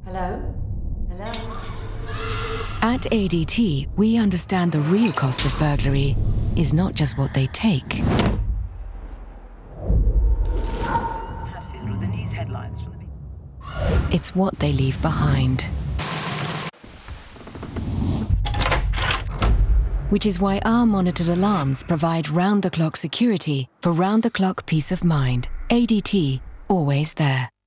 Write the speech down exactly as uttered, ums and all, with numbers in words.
Hello? Hello? At A D T, we understand the real cost of burglary is not just what they take. Hatfield with the news headlines from the... It's what they leave behind. Which is why our monitored alarms provide round-the-clock security for round-the-clock peace of mind. A D T, always there.